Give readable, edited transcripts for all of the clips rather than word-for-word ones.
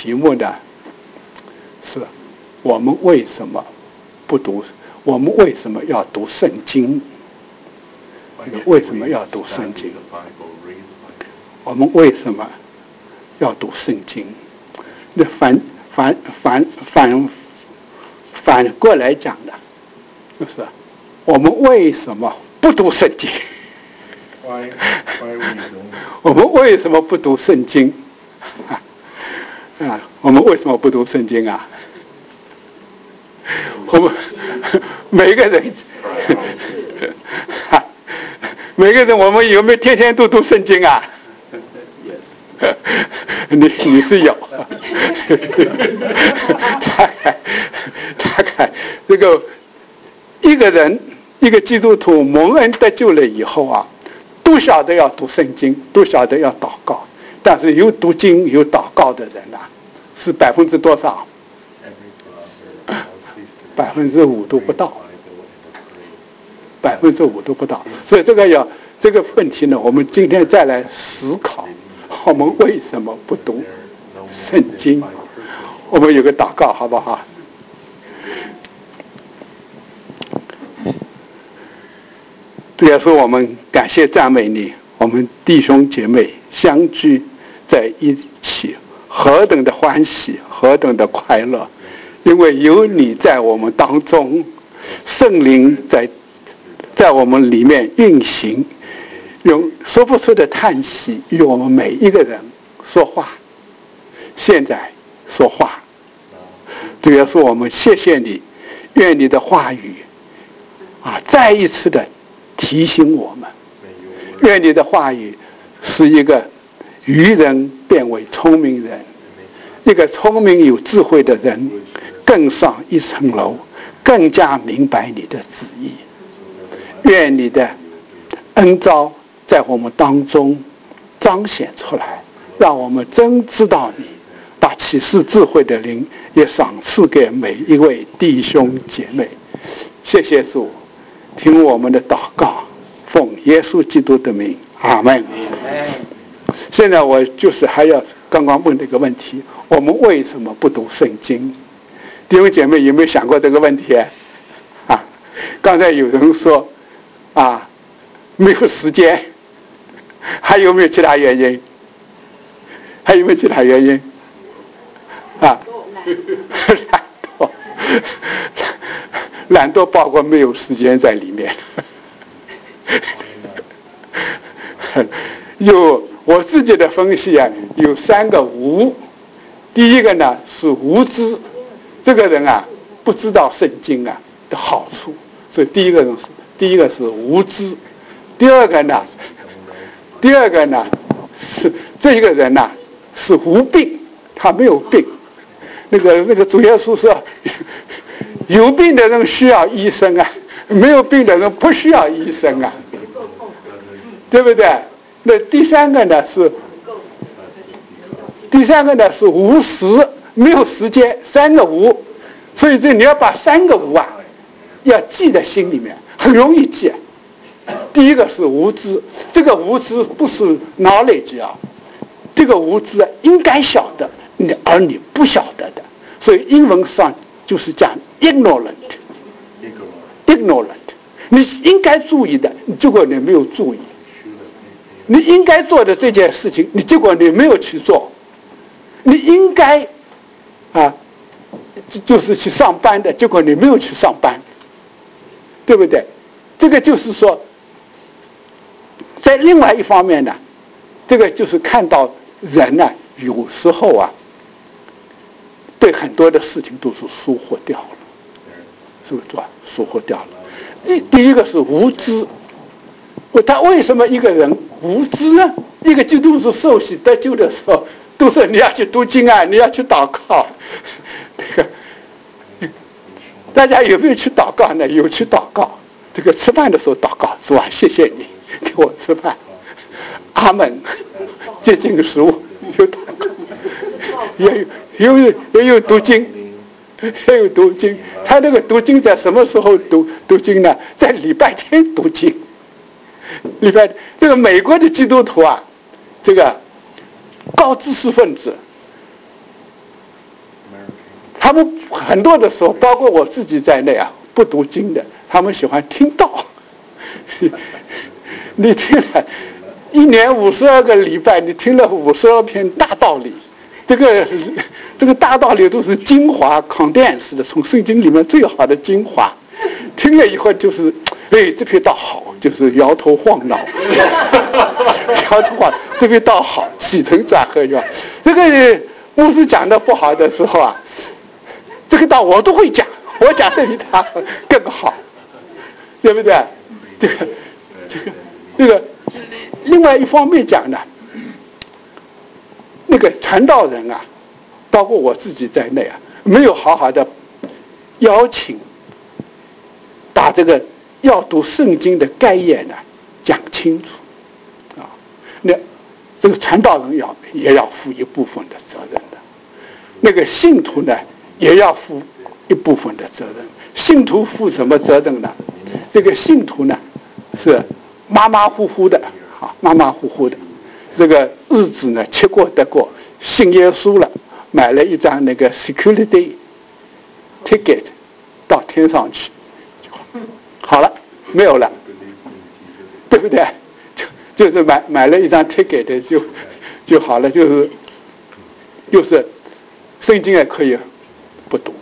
题目呢，是我们为什么不读？我们为什么要读圣经？为什么要读圣经？我们为什么要读圣经？那反过来讲的，就是我们为什么不读圣经？我们为什么不读圣经？我们为什么不读圣经啊？我们每个人，我们有没有天天都读圣经啊？你是有，大概这个一个人一个基督徒蒙恩得救了以后啊，都晓得要读圣经，都晓得要祷告，但是有读经有祷告的人啊，是多少？5%都不到，5%都不到。所以这个问题呢，我们今天再来思考，我们为什么不读圣经？我们有个祷告好不好？主耶稣，我们感谢赞美你，我们弟兄姐妹相聚在一起，何等的欢喜，何等的快乐！因为有你在我们当中，圣灵在我们里面运行，用说不出的叹息与我们每一个人说话。现在说话，主耶稣，我们谢谢你，愿你的话语再一次的提醒我们，愿你的话语是一个愚人变为聪明人，一个聪明有智慧的人更上一层楼，更加明白你的旨意。愿你的恩召在我们当中彰显出来，让我们真知道你，把启示智慧的灵也赏赐给每一位弟兄姐妹。谢谢主，听我们的祷告，奉耶稣基督的名，阿们。现在我就是还要刚刚问这个问题，我们为什么不读圣经？弟兄姐妹有没有想过这个问题啊？刚才有人说没有时间，还有没有其他原因？懒惰包括没有时间在里面。我自己的分析有3个无。第一个呢是无知，这个人不知道圣经的好处，所以第一个是无知。第二个呢是这个人是无病，他没有病。那个主耶稣说，有病的人需要医生没有病的人不需要医生对不对？那第三个呢是无时，没有时间，3个无。所以你要把3个无要记在心里面，很容易记。第一个是无知，这个无知不是 knowledge 这个无知应该晓得，而你不晓得的，所以英文上就是讲 ignorant， 你应该注意的，结果你没有注意；你应该做的这件事情，结果你没有去做。你应该就是去上班的，结果你没有去上班，对不对？这个就是说，在另外一方面呢，这个就是看到人有时候对很多的事情都是疏忽掉了，是不是疏忽掉了？第一个是无知。他为什么一个人无知呢？一个基督徒受洗得救的时候，都说你要去读经你要去祷告。大家有没有去祷告呢？有去祷告。这个吃饭的时候祷告，是吧？谢谢你给我吃饭，阿门。接近食物有祷告，也有读经，也有读经。他那个读经在什么时候读经呢？在礼拜天读经。这个美国的基督徒这个高知识分子他们很多的时候，包括我自己在内啊，不读经的，他们喜欢听道。你听了1年52个礼拜，你听了52篇大道理，这个大道理都是精华 condensed 的，从圣经里面最好的精华。听了以后就是，这篇道好，就是摇头晃脑，摇头晃，这篇道好，起承转合要。这个牧师讲的不好的时候啊，这个道我都会讲，我讲的比他更好，对不对？这个，另外一方面讲呢，那个传道人啊，包括我自己在内啊，没有好好的邀请，把这个要读圣经的概念呢讲清楚啊。那这个传道人也要负一部分的责任的，那个信徒呢也要负一部分的责任。信徒负什么责任呢？这个信徒呢是马马虎虎的啊，马马虎虎的，这个日子呢吃过得过，信耶稣了，买了一张那个 security ticket 到天上去，好了，没有了，对不对？就是买了一张 ticket 就好了，就是圣经也可以不读。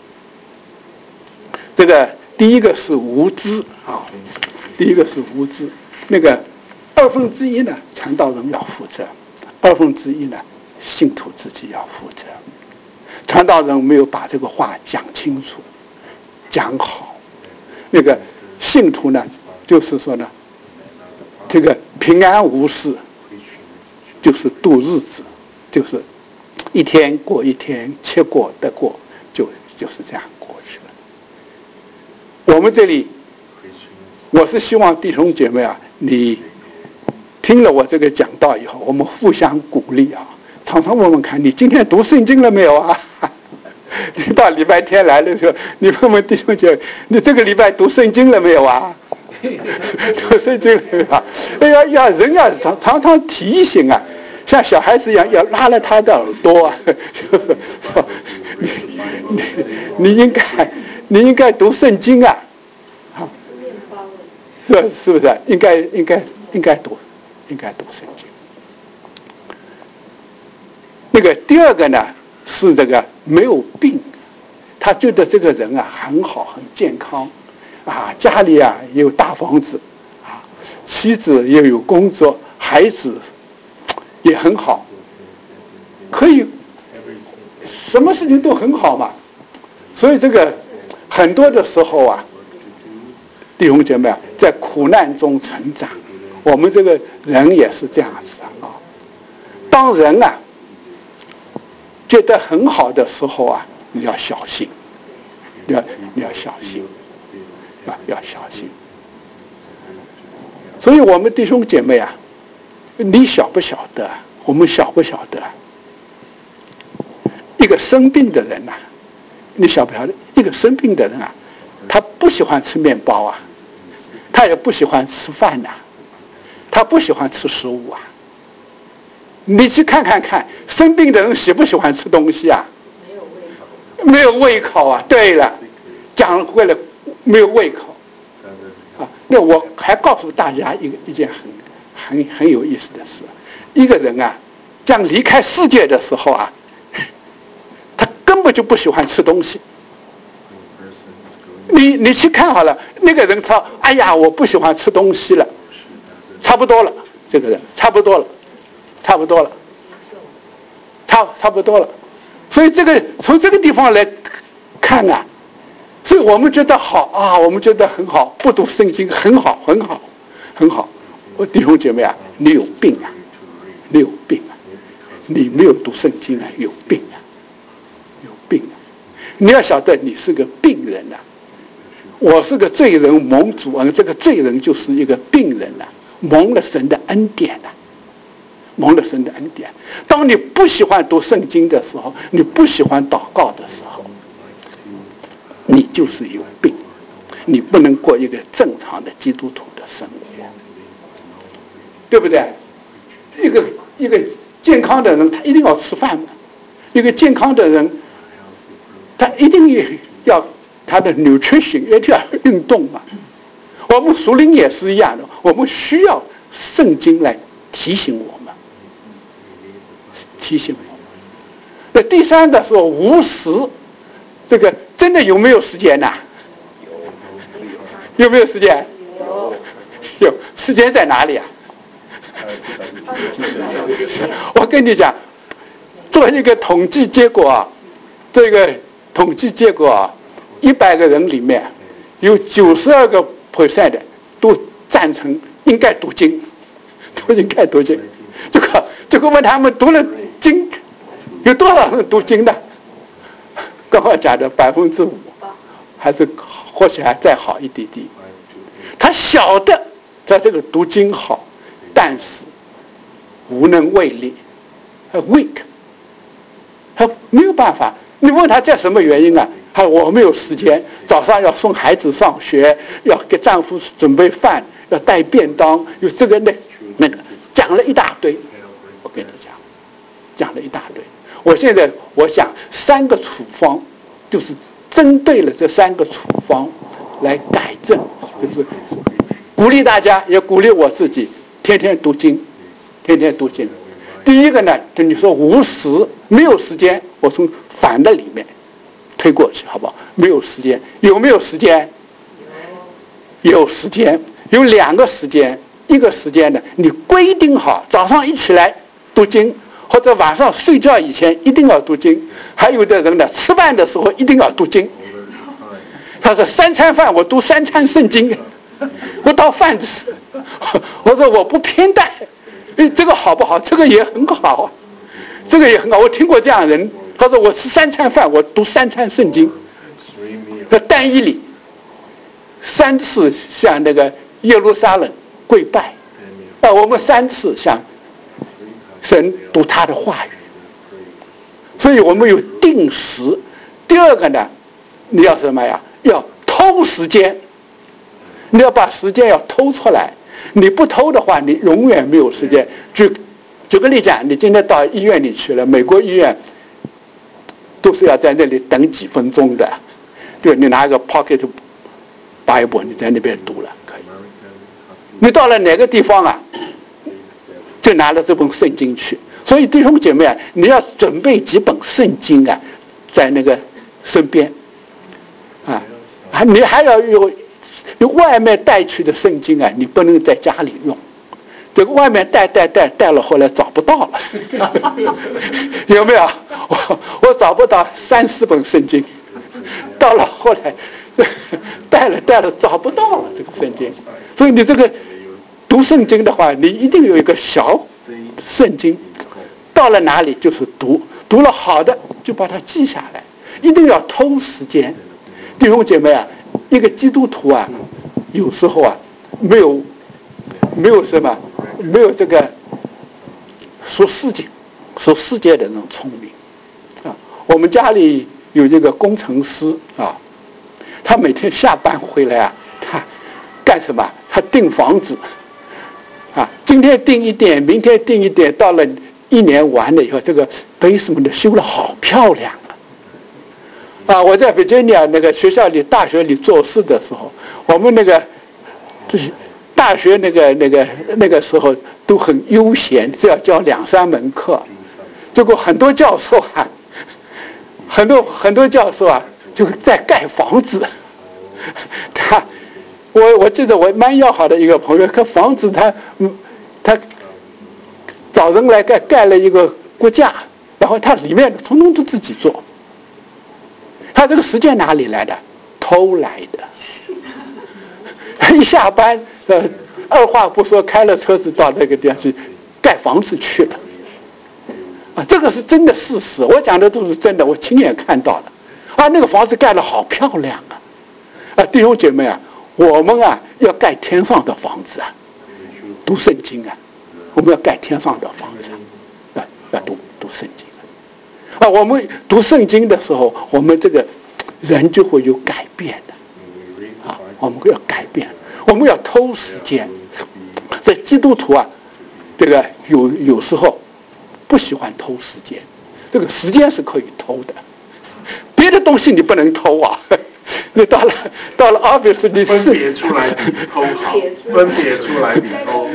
这个第一个是无知啊，第一个是无知。那个1/2呢，传道人要负责；1/2呢，信徒自己要负责。传道人没有把这个话讲清楚、讲好，那个信徒呢，就是说呢，这个平安无事，就是度日子，就是一天过一天，吃过得过，就是这样过去了。我们这里，我是希望弟兄姐妹啊，你听了我这个讲道以后，我们互相鼓励啊，常常问问看，你今天读圣经了没有啊？你到礼拜天来的时候，你问问弟兄姐妹，你这个礼拜读圣经了没有啊？读圣经了没有啊？人要常常提醒啊，像小孩子一样，要拉了他的耳朵啊，就是说你应该读圣经啊，好，是不是？应该读圣经。那个第二个呢是这个没有病，他觉得这个人啊很好，很健康，啊，家里啊也有大房子，啊，妻子也有工作，孩子也很好，可以什么事情都很好嘛。所以这个很多的时候啊，弟兄姐妹啊，在苦难中成长，我们这个人也是这样子啊。当人啊觉得很好的时候啊，你要小心，你要小心，要小心。所以我们弟兄姐妹啊，你晓不晓得？我们晓不晓得？一个生病的人啊，你晓不晓得？一个生病的人啊，他不喜欢吃面包啊，他也不喜欢吃饭呐，他不喜欢吃食物啊。你去看，生病的人喜不喜欢吃东西啊？没有胃口啊！对了，讲会了，没有胃口啊。那我还告诉大家一件很有意思的事：一个人啊，将离开世界的时候啊，他根本就不喜欢吃东西。你去看好了，那个人说：“哎呀，我不喜欢吃东西了，差不多了。”这个人差不多了。差不多了，所以从这个地方来看啊，所以我们觉得好啊，我们觉得很好，不读圣经很好。我弟兄姐妹啊，你有病啊，你没有读圣经啊，有病啊，你要晓得你是个病人啊，我是个罪人蒙主恩，这个罪人就是一个病人啊，蒙了神的恩典啊。蒙了神的恩典。当你不喜欢读圣经的时候，你不喜欢祷告的时候，你就是有病，你不能过一个正常的基督徒的生活，对不对？一个健康的人，他一定要吃饭嘛。一个健康的人， 他一定要他的 nutrition 一定要运动嘛。我们属灵也是一样的，我们需要圣经来提醒我们，提醒我们。那第三个说无时，这个真的有没有时间呐？有没有时间？有。时间在哪里啊？我跟你讲，做一个统计结果啊，这个统计结果啊，100个人里面有92% 都赞成应该读经，都应该读经。这个问他们读了经，有多少人读经的？跟我讲的5%，还是或许还再好一点点。他晓得在这个读经好，但是无能为力，他 weak， 他没有办法。你问他这什么原因啊？他说我没有时间，早上要送孩子上学，要给丈夫准备饭，要带便当，有这个那个，讲了一大堆。我跟你讲了一大堆。我想3个处方，就是针对了这3个处方来改正，就是鼓励大家，也鼓励我自己，天天读经，天天读经。第一个呢，就你说无时，没有时间，我从反的里面推过去，好不好？没有时间，有没有时间？有时间，有2个时间。一个时间呢，你规定好，早上一起来读经，或者晚上睡觉以前一定要读经。还有的人呢，吃饭的时候一定要读经。他说3餐饭我读3餐圣经，我到饭吃。我说我不偏待，这个好不好？这个也很好，这个也很好。我听过这样的人，他说我吃3餐饭，我读3餐圣经。但以理3次向那个耶路撒冷跪拜，我们3次向神读他的话语。所以我们有定时。第二个呢，你要什么呀？要偷时间，你要把时间要偷出来。你不偷的话，你永远没有时间。举个例子，你今天到医院里去了，美国医院都是要在那里等几分钟的，就你拿个 pocket Bible， 你在那边读了可以。你到了哪个地方啊，就拿了这本圣经去。所以弟兄姐妹啊，你要准备几本圣经啊，在那个身边啊，你还要有外面带去的圣经啊，你不能在家里用。这个外面带了，后来找不到了，有没有？我找不到3-4本圣经，到了后来带了找不到了这个圣经。所以你这个读圣经的话，你一定有一个小圣经，到了哪里就是读了好的就把它记下来，一定要偷时间。弟兄姐妹啊，一个基督徒啊，有时候啊没有什么，没有这个属世界的那种聪明啊。我们家里有这个工程师啊，他每天下班回来啊，他干什么？他订房子啊，今天订一点，明天订一点，到了1年完了以后，这个 basement 修得好漂亮啊！我在 Virginia 那个学校里、大学里做事的时候，我们那个就是大学那个时候都很悠闲，只要教2-3门课。结果很多教授啊，很多教授啊，就在盖房子。我记得我蛮要好的一个朋友，看房子他找人来盖了一个骨架，然后他里面统统都自己做。他这个时间哪里来的？偷来的。一下班二话不说开了车子到那个地方去盖房子去了。啊，这个是真的事实，我讲的都是真的，我亲眼看到了。啊，那个房子盖得好漂亮啊！啊，弟兄姐妹啊，我们啊要盖天上的房子啊，读圣经啊，我们要盖天上的房子啊，要读圣经啊。我们读圣经的时候，我们这个人就会有改变的啊，我们要改变，我们要偷时间。这基督徒啊，这个有时候不喜欢偷时间，这个时间是可以偷的。 别的东西你不能偷啊。你到了 office 你分别出来比偷好，分别出来比偷。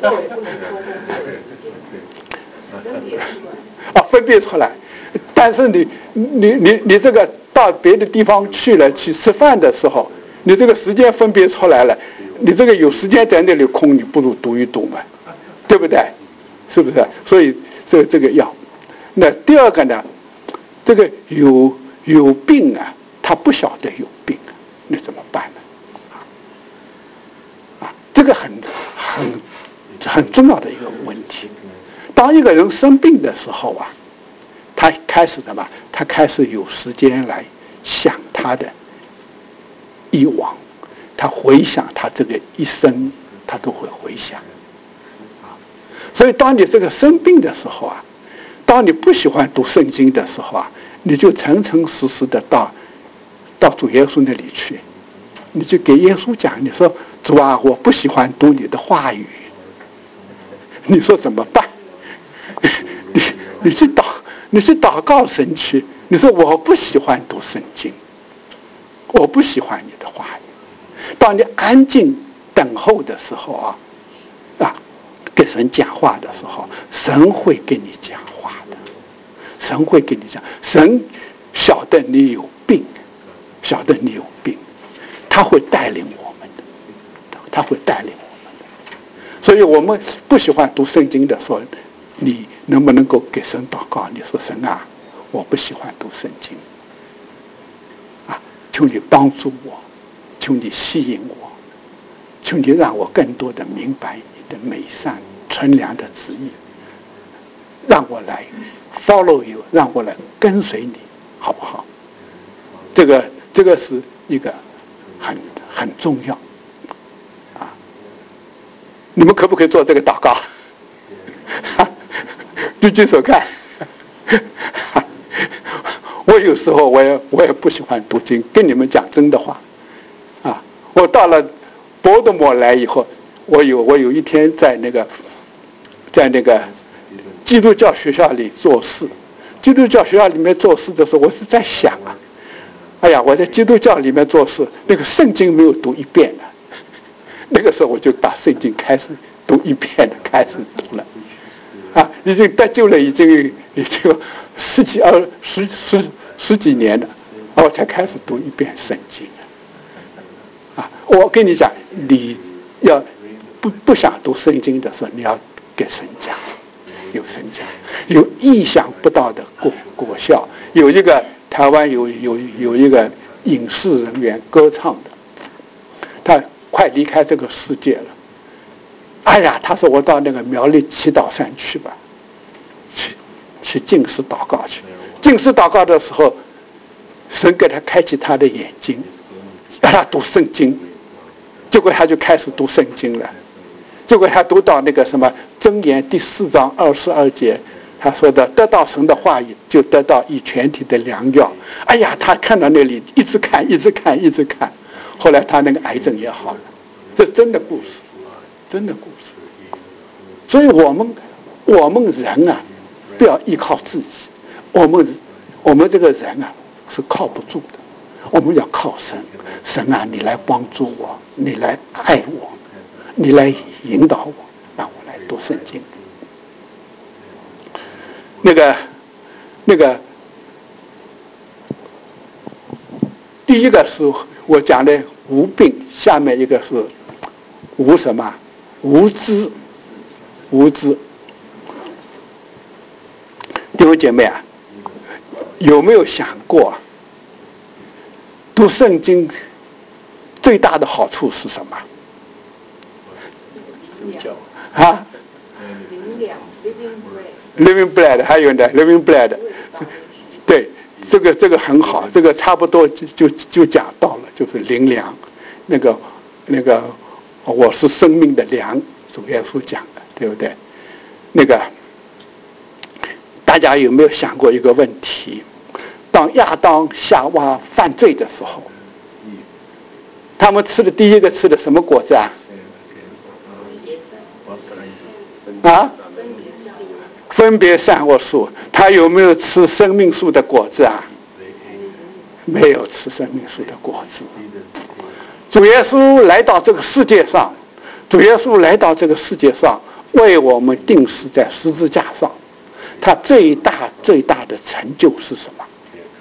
分别出来。但是你这个到别的地方去了，去吃饭的时候，你这个时间分别出来了，你这个有时间在那里空，你不如读一读嘛，对不对？是不是？所以这个要。那第二个呢，这个有病啊，他不晓得有病啊，你怎么办呢？这个很重要的一个问题。当一个人生病的时候啊，他开始什么？他开始有时间来想他的以往，他回想他这个一生，他都会回想。所以当你这个生病的时候啊，当你不喜欢读圣经的时候啊，你就诚诚实实的到主耶稣那里去，你就给耶稣讲，你说主啊，我不喜欢读你的话语，你说怎么办？你去祷告神去，你说我不喜欢读圣经，我不喜欢你的话语。当你安静等候的时候啊，跟神讲话的时候，神会跟你讲话的，神会跟你讲，神晓得你有病，晓得你有病，他会带领我们的，他会带领我们的。所以我们不喜欢读圣经的时候，你能不能够给神祷告？你说神啊，我不喜欢读圣经，求你帮助我，求你吸引我，求你让我更多的明白你的美善纯良的旨意，让我来 follow you， 让我来跟随你，好不好？这个是一个很重要啊！你们可不可以做这个祷告？举举手看。我有时候我也不喜欢读经，跟你们讲真的话啊！我到了博多摩来以后，我有一天在那个基督教学校里做事。基督教学校里面做事的时候，我是在想啊，哎呀，我在基督教里面做事，那个圣经没有读一遍了。那个时候我就把圣经开始读一遍了，开始读了。已经得救了，已经十几年了，我才开始读一遍圣经。我跟你讲，你要不想读圣经的时候，你要给神讲，有神讲，有意想不到的果效。有一个台湾有一个影视人员歌唱的，他快离开这个世界了。哎呀，他说我到那个苗栗祈祷山去吧，去禁食祷告去。禁食祷告的时候，神给他开启他的眼睛，让他读圣经。结果他就开始读圣经了。结果他读到那个什么箴言第4章22节，他说的得到神的话语，就得到以全体的良药。哎呀，他看到那里一直看，后来他那个癌症也好了。这真的故事，真的故事。所以我们人啊，不要依靠自己，我们这个人啊是靠不住的，我们要靠神。神啊，你来帮助我，你来爱我，你来引导我，让我来读圣经。那个第一个是我讲的无病，下面一个是无什么？无知。弟兄姐妹啊，有没有想过读圣经最大的好处是什么？啊 ？Living blood， 还有呢 ，Living blood， 对，这个很好，这个差不多就讲到了，就是灵粮，那个，我是生命的粮，主耶稣讲的，对不对？那个，大家有没有想过一个问题？当亚当夏娃犯罪的时候，他们第一个吃的什么果子啊？分别善恶树。他有没有吃生命树的果子啊？ 没有吃生命树的果子。主耶稣来到这个世界上，主耶稣来到这个世界上，为我们钉死在十字架上。他最大的成就是什么？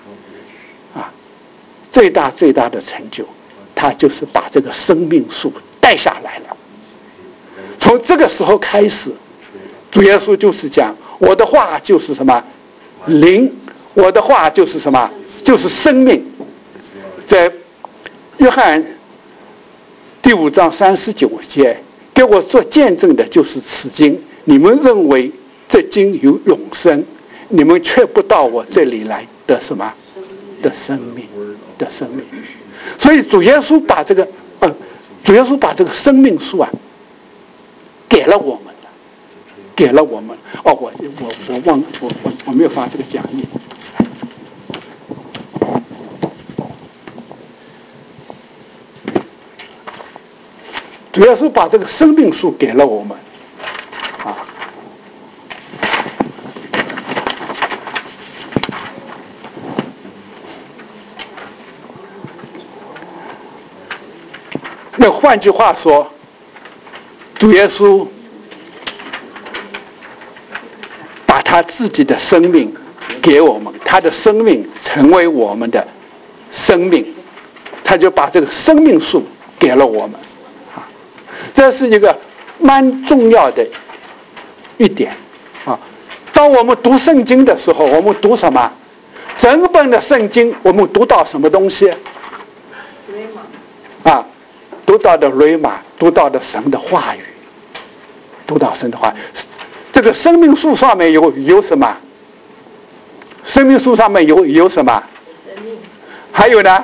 最大的成就，他就是把这个生命树带下来了。从这个时候开始，主耶稣就是讲，我的话就是什么？灵，我的话就是什么？就是生命。在约翰第5章39节，给我做见证的就是此经。你们认为这经有永生，你们却不到我这里来的什么？的生命。所以主耶稣把这个生命树啊，给了我们了，给了我们。哦，我忘了，我没有发这个讲义。主耶稣把这个生命树给了我们，啊。那换句话说，主耶稣把他自己的生命给我们，他的生命成为我们的生命，他就把这个生命树给了我们。这是一个蛮重要的一点啊！当我们读圣经的时候，我们读什么？整本的圣经，我们读到什么东西？啊，读到的瑞玛，读到的神的话语，读到神的话语。这个生命树上面有什么？生命树上面有什么？还有呢？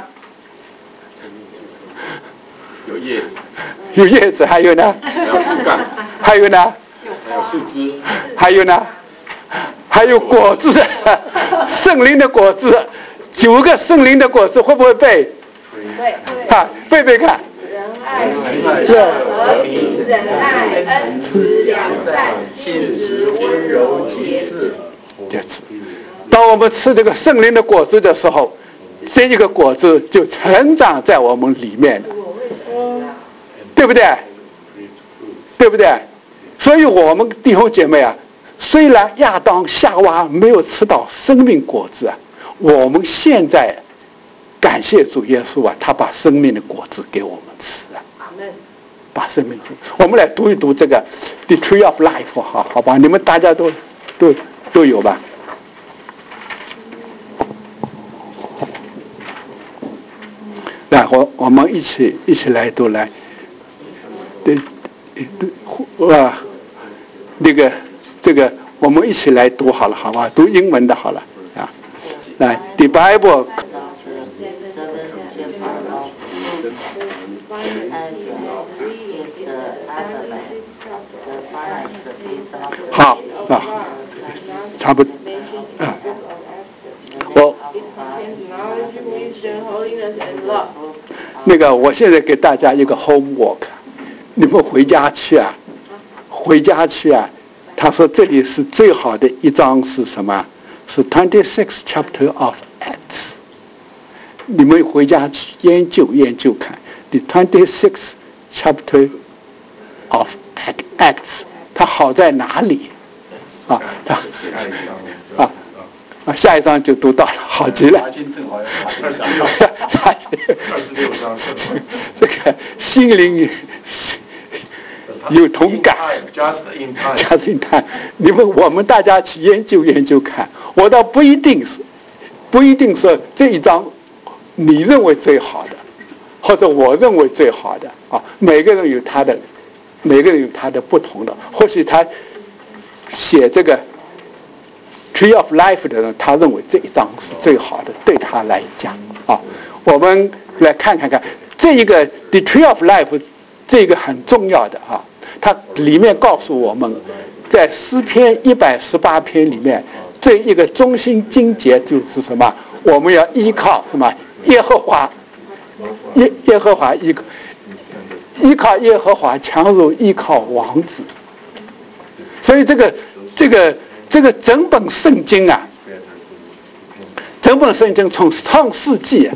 有叶子。 有叶子，还有呢？ 还有树干， 还有呢？ 还有树枝， 还有呢？还有果子，圣灵的果子，9个圣灵的果子会不会背？ 会。 啊，背看。 仁爱、和平、忍耐、恩慈、良善、信实、温柔、节制。 当我们吃这个圣灵的果子的时候，这一个果子就成长在我们里面了。对不对？对不对？所以我们弟兄姐妹啊，虽然亚当夏娃没有吃到生命果子啊，我们现在感谢主耶稣啊，他把生命的果子给我们吃啊。把生命果子，我们来读一读这个 The Tree of Life， 好吧？你们大家都有吧？来，我们一起来读来。对，这个我们一起来读好了，好吧？读英文的好了啊。来 ，The Bible。好啊，差不多啊。那个，我现在给大家一个 homework。你们回家去啊，他说这里是最好的一章是什么？是 26 chapter of Acts。你们回家去研究看 The 26 chapter of Acts， 它好在哪里？啊，下一章就读到了，好极了。这个心灵有同感。Just in time， 我们大家去研究看。我倒不一定说这一章你认为最好的，或者我认为最好的啊。每个人有他的不同的。或许他写这个 Tree of Life 的人，他认为这一章是最好的，对他来讲啊。我们来看这一个 The Tree of Life， 这个很重要的啊。它里面告诉我们，在诗篇118篇里面，这一个中心经节就是什么？我们要依靠什么？耶和华，耶和华依靠耶和华，强如依靠王子。所以这个整本圣经啊， 整本圣经从创世纪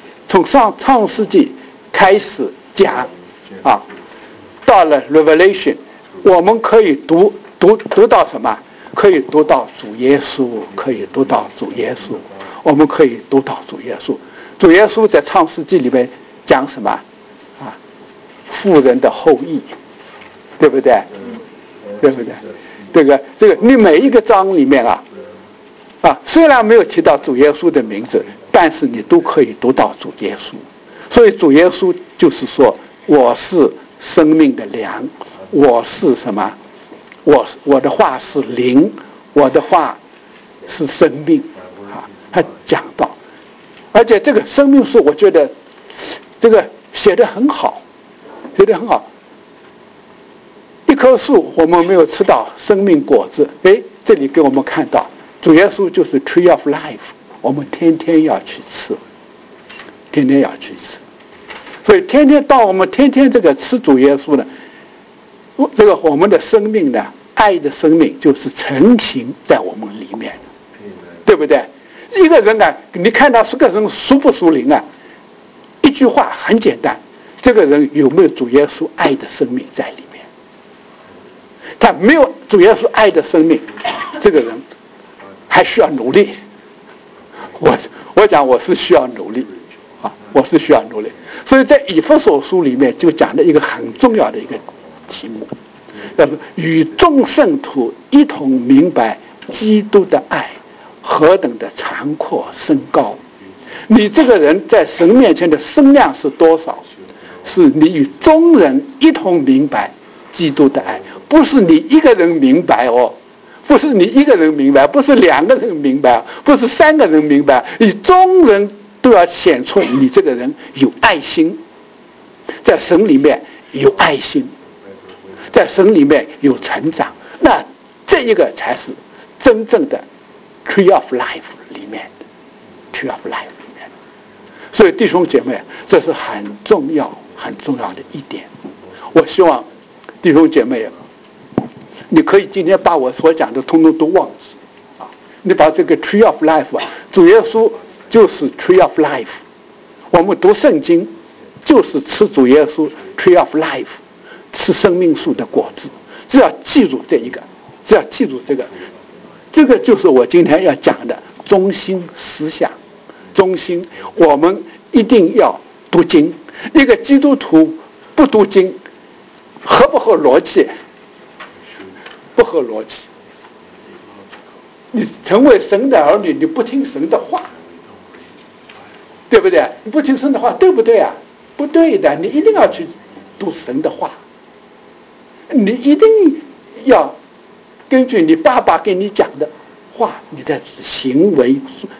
开始讲啊，到了 Revelation， 我们可以读到什么？可以读到主耶稣，可以读到主耶稣，我们可以读到主耶稣。主耶稣在创世纪里面讲什么啊？妇人的后裔，对不对？对不对？这个，你每一个章里面啊，虽然没有提到主耶稣的名字，但是你都可以读到主耶稣。所以主耶稣就是说，我是生命的粮，我是什么？我的话是灵，我的话是生命啊。他讲到，而且这个生命树，我觉得这个写得很好，写得很好。一棵树我们没有吃到生命果子，这里给我们看到主耶稣就是 Tree of Life， 我们天天要去吃，天天要去吃。所以当我们天天这个吃主耶稣呢，这个我们的生命呢，爱的生命就是成型在我们里面，对不对？一个人啊，你看到这个人属不属灵啊？一句话很简单，这个人有没有主耶稣爱的生命在里面？他没有主耶稣爱的生命，这个人还需要努力。我讲我是需要努力啊，我是需要努力。所以在以弗所书里面就讲了一个很重要的一个题目，叫做与众圣徒一同明白基督的爱何等的长阔深高。你这个人在神面前的身量是多少？是你与众人一同明白基督的爱，不是你一个人明白哦，不是你一个人明白，不是两个人明白，不是三个人明白，你众人都要显出你这个人有爱心，在神里面有爱心，在神里面有成长，那这一个才是真正的 Tree of Life 里面的 Tree of Life 里面。所以弟兄姐妹，这是很重要很重要的一点。我希望弟兄姐妹，你可以今天把我所讲的通通都忘记啊！你把这个 Tree of Life 主耶稣就是 Tree of Life， 我们读圣经就是吃主耶稣 Tree of Life， 吃生命树的果子。只要记住这一个，只要记住这个就是我今天要讲的中心思想。中心，我们一定要读经。一个基督徒不读经，合不合逻辑？不合逻辑。你成为神的儿女，你不听神的话，对不对？你不听神的话，对不对啊？不对的，你一定要去读神的话，你一定要根据你爸爸跟你讲的话，你的行为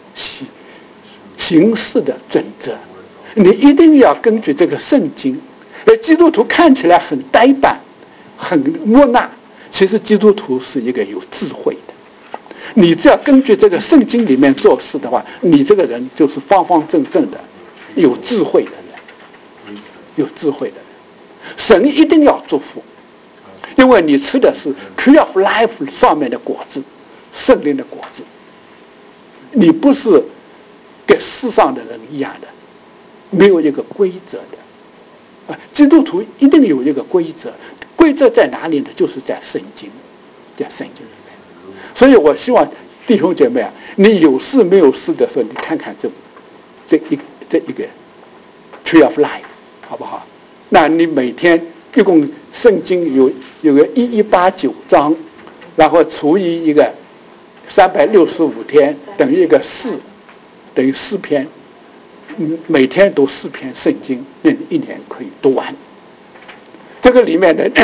行事的准则，你一定要根据这个圣经。基督徒看起来很呆板，很木讷，其实基督徒是一个有智慧的。你只要根据这个圣经里面做事的话，你这个人就是方方正正的，有智慧的人，有智慧的人。神一定要祝福，因为你吃的是 Tree of Life 上面的果子，圣灵的果子。你不是跟世上的人一样的，没有一个规则的。基督徒一定有一个规则，规则在哪里呢？就是在圣经，在圣经里面。所以我希望弟兄姐妹啊，你有事没有事的时候，你看看这一个 Tree of Life， 好不好？那你每天一共圣经有个1189章，然后除以一个365天，等于一个4，等于4篇。每天读4篇圣经，那你一年可以读完。这个里面的，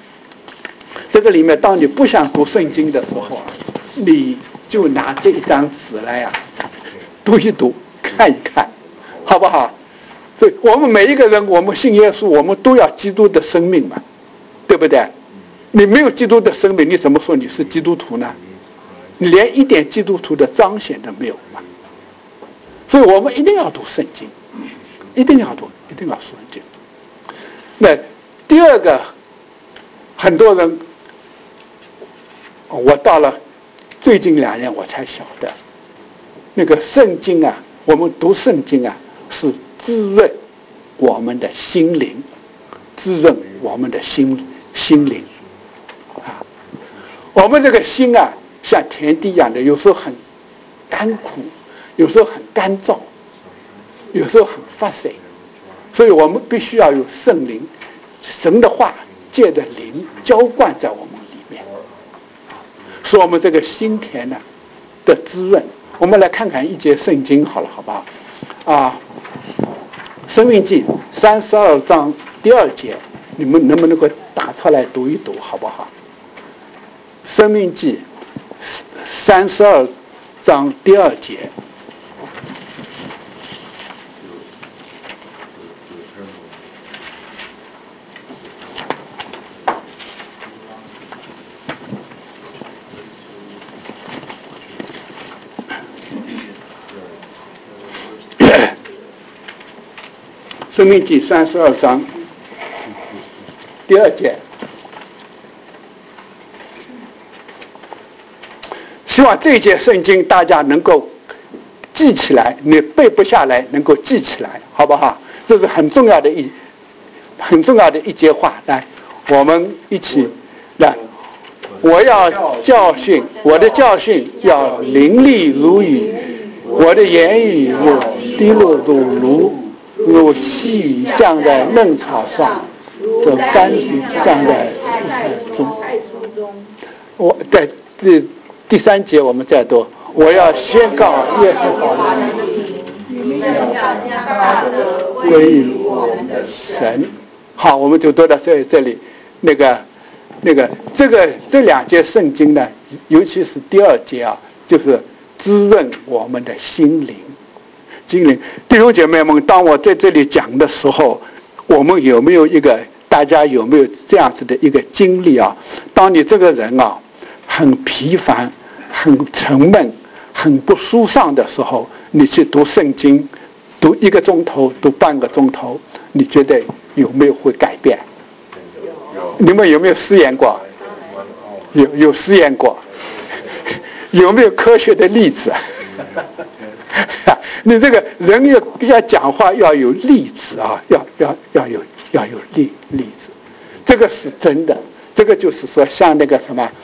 当你不想读圣经的时候，你就拿这一张纸来啊，读一读，看一看，好不好？所以我们每一个人，我们信耶稣，我们都要基督的生命嘛，对不对？你没有基督的生命，你怎么说你是基督徒呢？你连一点基督徒的彰显都没有嘛。所以我们一定要读圣经，一定要读圣经。那第二个，很多人，我到了最近2年我才晓得， 那个圣经啊，我们读圣经啊，是滋润我们的心灵，滋润我们的心灵啊。我们这个心啊，像田地一样的，有时候很干苦，有时候很干燥，有时候很发水，所以我们必须要有圣灵，神的话借着灵浇灌在我们里面，使我们这个心田呢的滋润。我们来看看一节圣经好了，好不好？啊，申命记32章第2节，你们能不能够打出来读一读，好不好？申命记32章第2节。申命记32章第2节，希望这一节圣经大家能够记起来，你背不下来能够记起来，好不好？这是很重要的一节话。来，我们一起来。我要教训，我的教训要淋漓如雨，我的言语如滴落如细雨降在嫩草上，如甘雨降在菜中。我在第3节我们再读，我要宣告耶和华的名，你们要将大德归于我们的神。好，我们就读到这里。这2节圣经呢，尤其是第2节啊，就是滋润我们的心灵。弟兄姐妹们，当我在这里讲的时候，我们大家有没有这样子的一个经历啊？当你这个人啊很疲烦、很沉闷、很不舒畅的时候，你去读圣经，读1个钟头，读半个钟头，你觉得有没有会改变？你们有没有试验过？有试验过？有没有科学的例子？你这个人要讲话要有例子啊，要有例子，这个是真的。这个就是说，像那个什么，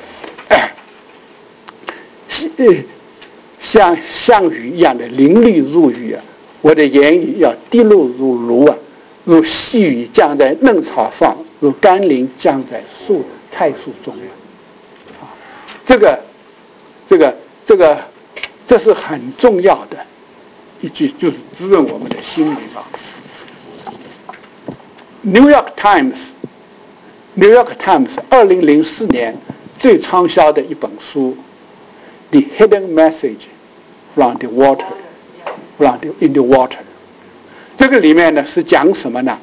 像项羽一样的淋漓如雨啊！我的言语要滴落如芦啊，如细雨降在嫩草上，如甘霖降在菜树中啊！这是很重要的一句，就是滋润我们的心灵啊。New York Times 2004年最畅销的一本书《The Hidden Message from the in the Water》。这个里面呢是讲什么呢？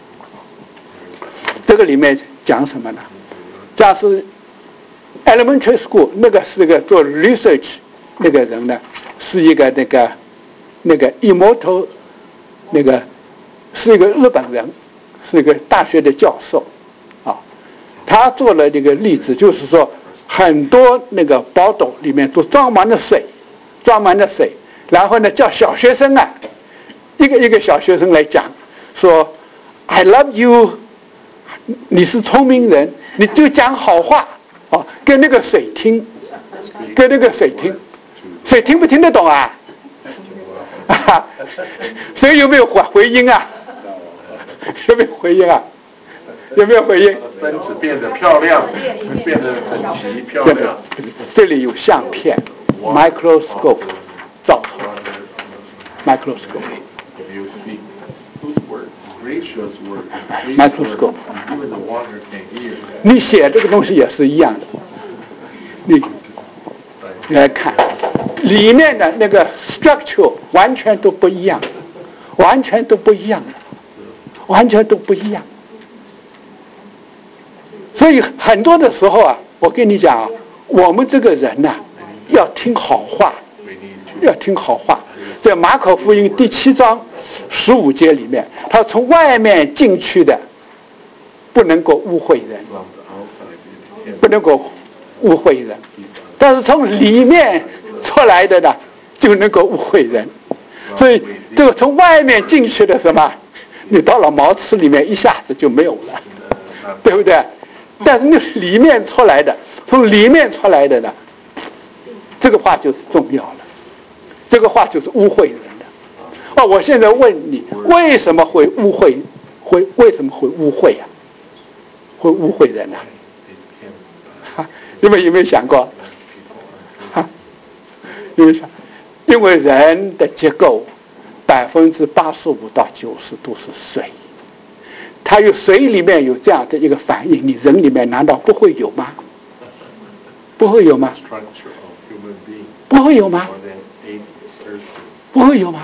讲是 elementary school 那个是个做 research 那个人呢，是一个那个 immortal 是一个日本人，是一个大学的教授啊。他做了这个例子，就是说很多那个宝斗里面都装满了水，然后呢叫小学生啊，一个小学生来讲说 I love you， 你是聪明人，你就讲好话啊，跟那个水听，水听不听得懂啊？所以有没有回音啊？有没有回音？ 分子变得漂亮，变得整齐漂亮。 这里有相片 ，microscope 照出来 ，microscope。microscope。你写这个东西也是一样的，你来看里面的那个 structure 完全都不一样。所以很多的时候啊，我跟你讲啊，我们这个人呐，要听好话。在马可福音第7章15节里面，他从外面进去的不能够误会人，但是从里面出来的呢，就就能够误会人。所以这个从外面进去的什么，你到了茅厕里面一下子就没有了，对不对？但是那里面出来的，从里面出来的呢，这个话就是重要了，这个话就是污秽人的。我现在问你，为什么会污秽？为什么会污秽啊？会污秽人啊？你们有没有想过？因为人的结构85%到90%都是水，它有水里面有这样的一个反应，你人里面难道不会有吗？不会有吗？不会有吗？不会有吗？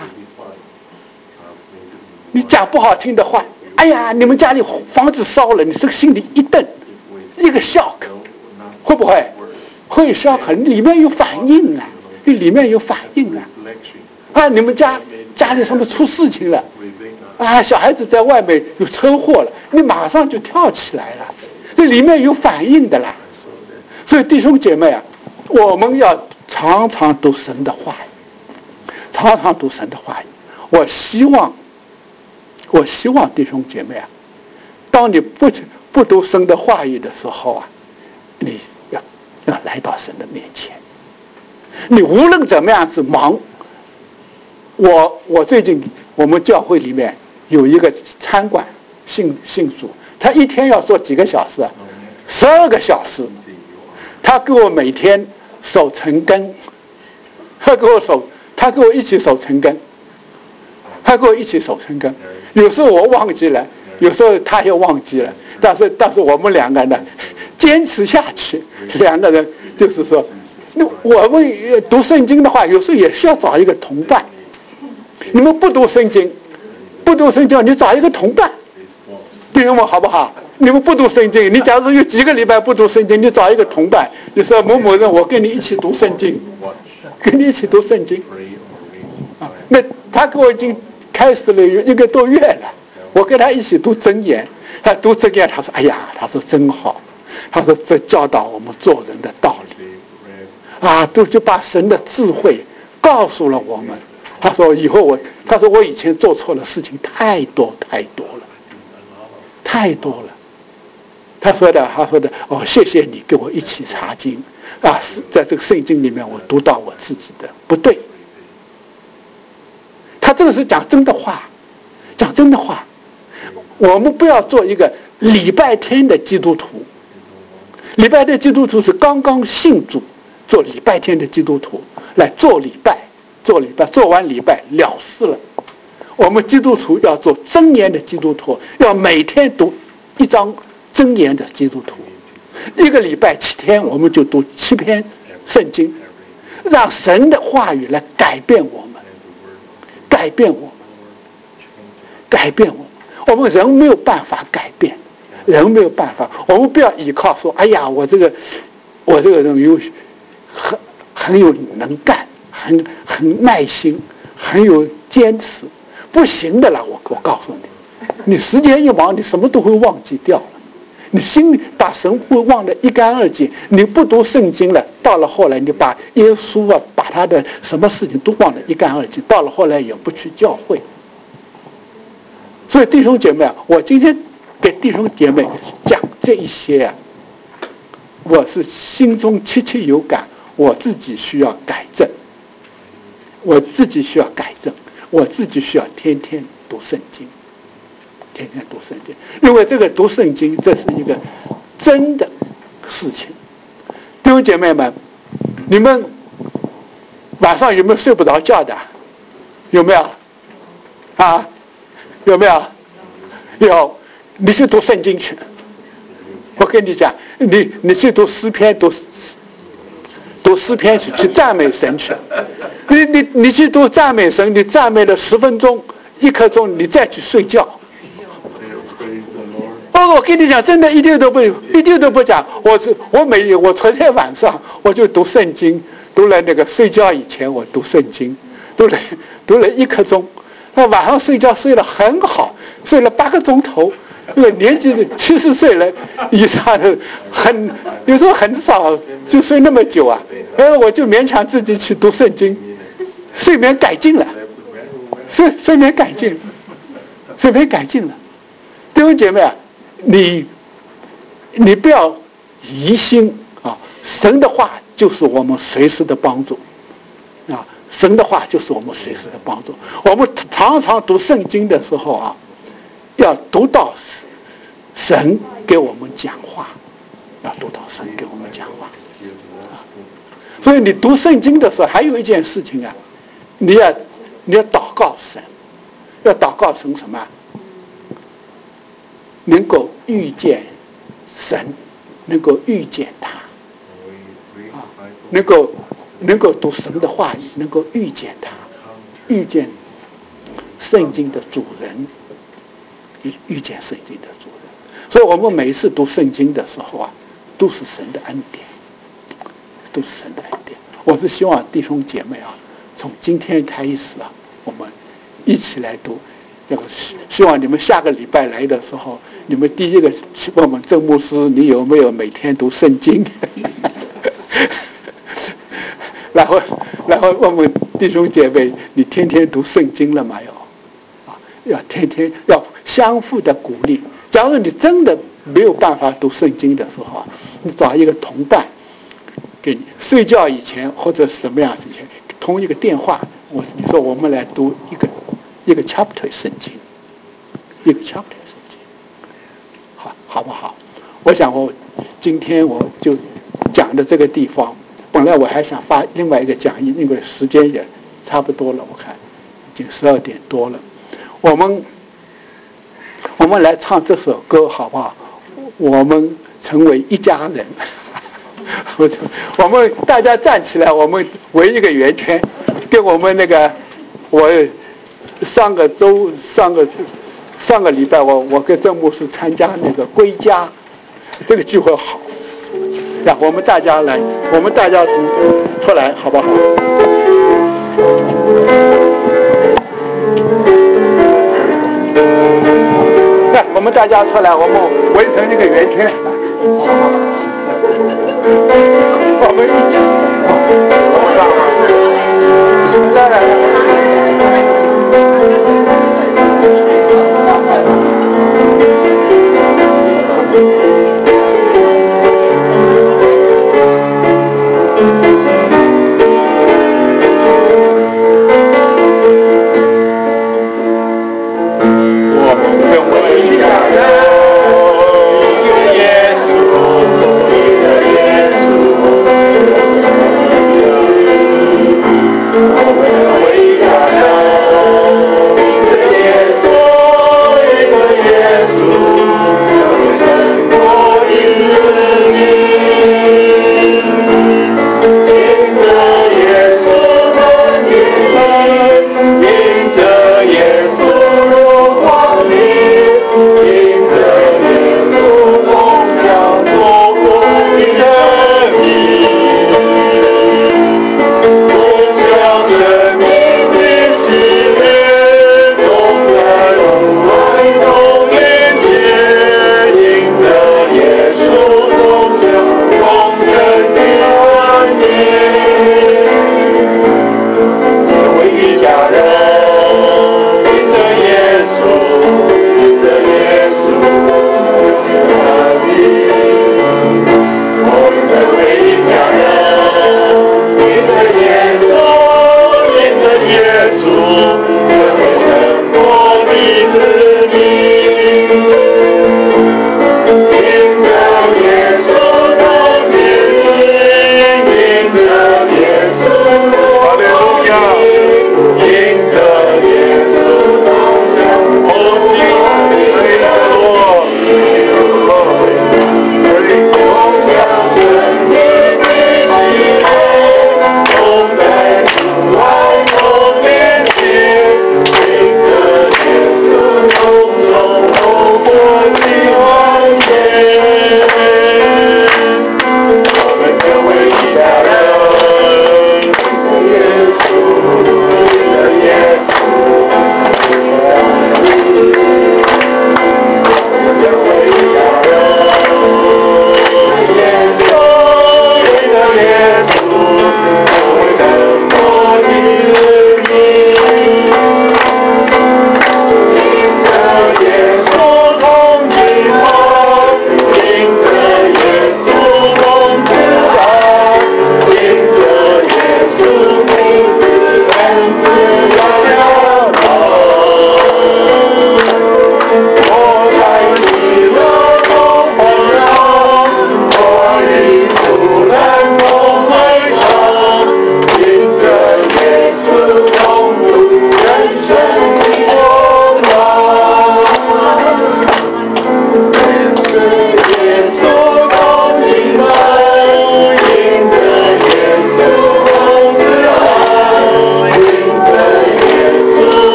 你讲不好听的话，哎呀，你们家里房子烧了，你这个心里一瞪，一个 shock， 会不会？会 shock， 里面有反应啊，里面有反应啊！你们家里什么出事情了？啊，小孩子在外面有车祸了，你马上就跳起来了，这里面有反应的啦。所以弟兄姐妹啊，我们要常常读神的话语，常常读神的话语。我希望弟兄姐妹啊，当你不读神的话语的时候啊，你要来到神的面前。你无论怎么样子忙，我最近我们教会里面有一个餐馆信主，他一天要做几个小时啊？12个小时。他给我每天守晨更，他给我一起守晨更，有时候我忘记了，有时候他也忘记了，但是我们两个人呢坚持下去，两个人就是说，我们读圣经的话，有时候也需要找一个同伴。你们不读圣经，你找一个同伴，弟兄们好不好？你们不读圣经，你假如有几个礼拜不读圣经，你找一个同伴，你说某某人，我跟你一起读圣经，啊，那他跟我已经开始了有1个多月了，我跟他一起读箴言，他读箴言，他说，哎呀，他说真好，他说这教导我们做人的道理，啊，就把神的智慧告诉了我们。他说我以前做错的事情太多了。他说的，谢谢你跟我一起查经啊，在这个圣经里面我读到我自己的不对。他这个是讲真的话。我们不要做一个礼拜天的基督徒。礼拜天基督徒是刚刚信主，做礼拜天的基督徒来做礼拜，做完礼拜了事了。我们基督徒要做箴言的基督徒，要每天读1章箴言的基督徒，1个礼拜7天，我们就读7篇圣经，让神的话语来改变我们。我们人没有办法改变，我们不要依靠说，哎呀，我这个人很有能干，很耐心，很有坚持，不行的了。我告诉你时间一忙，你什么都会忘记掉了，你心里把神会忘得一干二净。你不读圣经了，到了后来你把耶稣啊，把他的什么事情都忘得一干二净，到了后来也不去教会。所以弟兄姐妹啊，我今天给弟兄姐妹讲这一些啊，我是心中切切有感，我自己需要改正，我自己需要天天读圣经，因为这个读圣经这是一个真的事情。弟兄姐妹们，你们晚上有没有睡不着觉的？有没有？啊？有没有？有，你去读圣经去。我跟你讲，你去读诗篇，读诗篇去赞美神去。你去读赞美神，你赞美了10分钟、1刻钟，你再去睡觉。我跟你讲，真的一点都不讲。我昨天晚上我就读圣经，读了那个睡觉以前我读圣经，读了1刻钟。那晚上睡觉睡得很好，睡了8个钟头。因为年纪70岁了以上的有时候很少就睡那么久啊。我就勉强自己去读圣经， 睡眠改进了，睡眠改进，睡眠改进了。弟兄姐妹啊，你不要疑心啊，神的话就是我们随时的帮助啊，神的话就是我们随时的帮助。我们常常读圣经的时候啊，要读到神给我们讲话，要读到神给我们讲话。所以你读圣经的时候，还有一件事情啊，你要祷告神，要祷告神什么？能够遇见神，能够遇见他，啊，能够读神的话语，能够遇见他，遇见圣经的主人，遇见圣经的主人。所以我们每一次读圣经的时候啊，都是神的恩典，都是神的恩典。我是希望弟兄姐妹啊，从今天开始啊，我们一起来读。希望你们下个礼拜来的时候，你们第一个问我们郑牧师，你有没有每天读圣经？然后问问弟兄姐妹，你天天读圣经了没有？啊，要天天要相互的鼓励。假如你真的没有办法读圣经的时候啊，你找一个同伴，给你睡觉以前或者什么样以前，通一个电话，你说我们来读一个 chapter 圣经，一个 chapter 圣经，好不好？我想今天我就讲的这个地方，本来我还想发另外一个讲义，那个时间也差不多了，我看已经12点多了。我们来唱这首歌好不好？我们成为一家人。我们大家站起来，我们围一个圆圈，跟我们那个我。上个礼拜我跟郑牧师参加那个归家，这个聚会好，让我们大家来，我们大家出来好不好？来，我们大家出来，我们围成一个圆圈，我们一起，来。我们成为一家人，永远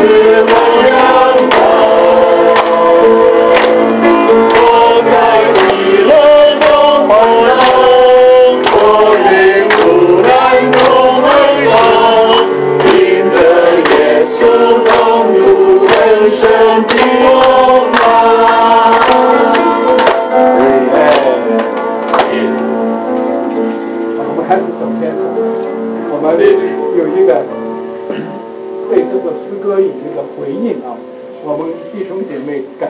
有一个对这个诗歌有一个回应啊，我们弟兄姐妹感。